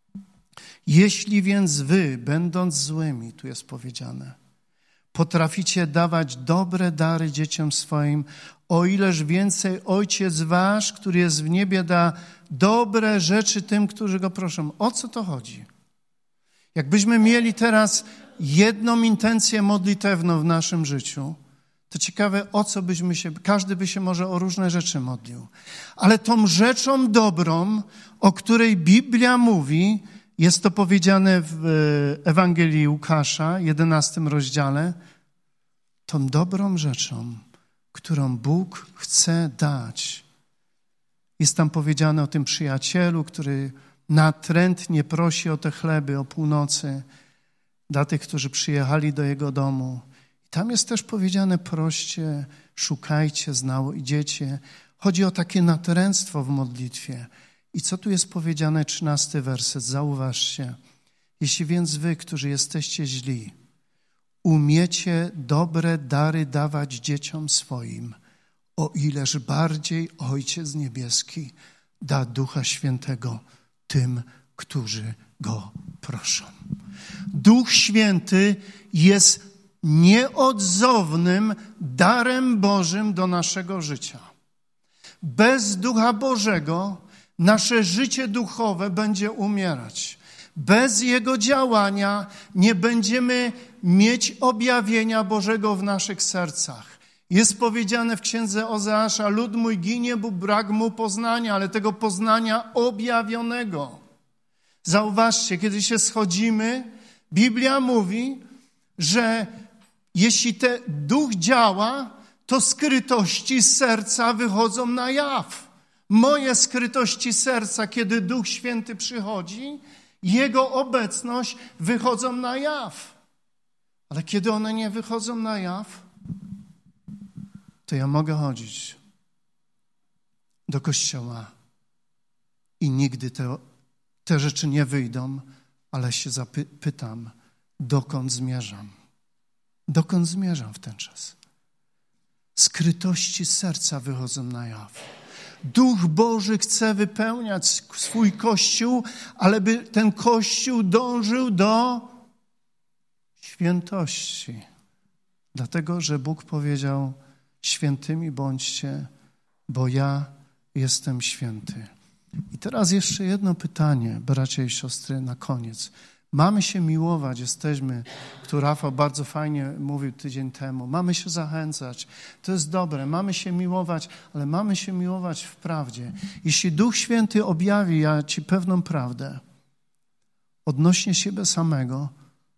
Jeśli więc wy, będąc złymi, tu jest powiedziane, potraficie dawać dobre dary dzieciom swoim, o ileż więcej Ojciec wasz, który jest w niebie, da dobre rzeczy tym, którzy go proszą. O co to chodzi? Jakbyśmy mieli teraz jedną intencję modlitewną w naszym życiu, to ciekawe, o co byśmy się, każdy by się może o różne rzeczy modlił. Ale tą rzeczą dobrą, o której Biblia mówi, jest to powiedziane w Ewangelii Łukasza, jedenastym rozdziale, tą dobrą rzeczą, którą Bóg chce dać. Jest tam powiedziane o tym przyjacielu, który natrętnie prosi o te chleby o północy dla tych, którzy przyjechali do jego domu. I tam jest też powiedziane, proście, szukajcie, znajdziecie. Chodzi o takie natręctwo w modlitwie. I co tu jest powiedziane, trzynasty werset, zauważcie. Jeśli więc wy, którzy jesteście źli, umiecie dobre dary dawać dzieciom swoim, o ileż bardziej Ojciec Niebieski da Ducha Świętego tym, którzy go proszą. Duch Święty jest nieodzownym darem Bożym do naszego życia. Bez Ducha Bożego nasze życie duchowe będzie umierać. Bez Jego działania nie będziemy mieć objawienia Bożego w naszych sercach. Jest powiedziane w księdze Ozeasza, lud mój ginie, bo brak mu poznania, ale tego poznania objawionego. Zauważcie, kiedy się schodzimy, Biblia mówi, że jeśli ten duch działa, to skrytości z serca wychodzą na jaw. Moje skrytości serca, kiedy Duch Święty przychodzi, Jego obecność wychodzą na jaw. Ale kiedy one nie wychodzą na jaw, to ja mogę chodzić do kościoła i nigdy te, te rzeczy nie wyjdą, ale się zapytam, dokąd zmierzam? Dokąd zmierzam w ten czas? Skrytości serca wychodzą na jaw. Duch Boży chce wypełniać swój Kościół, ale by ten Kościół dążył do świętości. Dlatego, że Bóg powiedział, świętymi bądźcie, bo ja jestem święty. I teraz jeszcze jedno pytanie, bracia i siostry, na koniec. Mamy się miłować, jesteśmy, tu Rafał bardzo fajnie mówił tydzień temu, mamy się zachęcać, to jest dobre, mamy się miłować, ale mamy się miłować w prawdzie. Jeśli Duch Święty objawi ja ci pewną prawdę odnośnie siebie samego,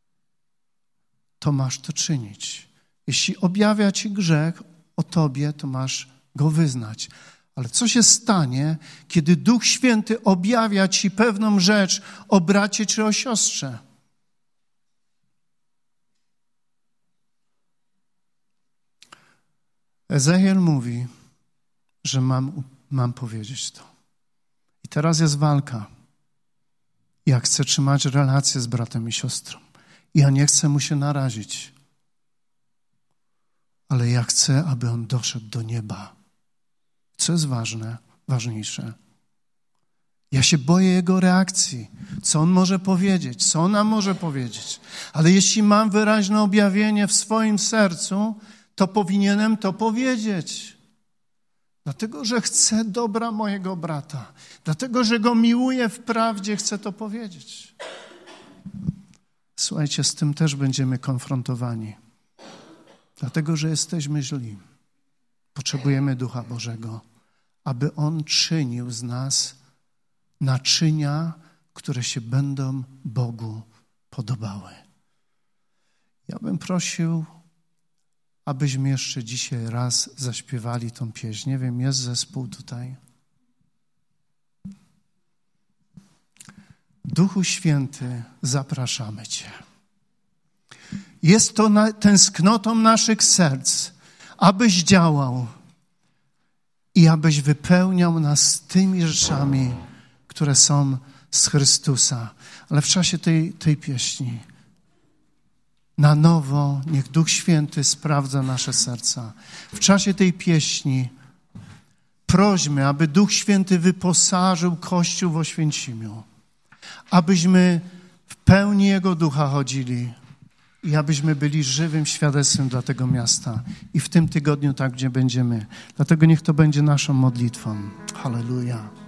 to masz to czynić. Jeśli objawia ci grzech o tobie, to masz go wyznać. Ale co się stanie, kiedy Duch Święty objawia ci pewną rzecz o bracie czy o siostrze? Ezechiel mówi, że mam, mam powiedzieć to. I teraz jest walka. Ja chcę trzymać relacje z bratem i siostrą. Ja nie chcę mu się narazić. Ale ja chcę, aby on doszedł do nieba. Co jest ważne, ważniejsze? Ja się boję jego reakcji. Co on może powiedzieć? Co ona może powiedzieć? Ale jeśli mam wyraźne objawienie w swoim sercu, to powinienem to powiedzieć. Dlatego, że chcę dobra mojego brata. Dlatego, że go miłuję w prawdzie, chcę to powiedzieć. Słuchajcie, z tym też będziemy konfrontowani. Dlatego, że jesteśmy źli. Potrzebujemy Ducha Bożego, aby On czynił z nas naczynia, które się będą Bogu podobały. Ja bym prosił, abyśmy jeszcze dzisiaj raz zaśpiewali tą pieśń. Nie wiem, jest zespół tutaj. Duchu Święty, zapraszamy Cię. Jest to na, tęsknotą naszych serc, abyś działał i abyś wypełniał nas tymi rzeczami, które są z Chrystusa. Ale w czasie tej, tej pieśni na nowo niech Duch Święty sprawdza nasze serca. W czasie tej pieśni prośmy, aby Duch Święty wyposażył Kościół w Oświęcimiu, abyśmy w pełni Jego Ducha chodzili i abyśmy byli żywym świadectwem dla tego miasta. I w tym tygodniu tak, gdzie będziemy. Dlatego niech to będzie naszą modlitwą. Halleluja.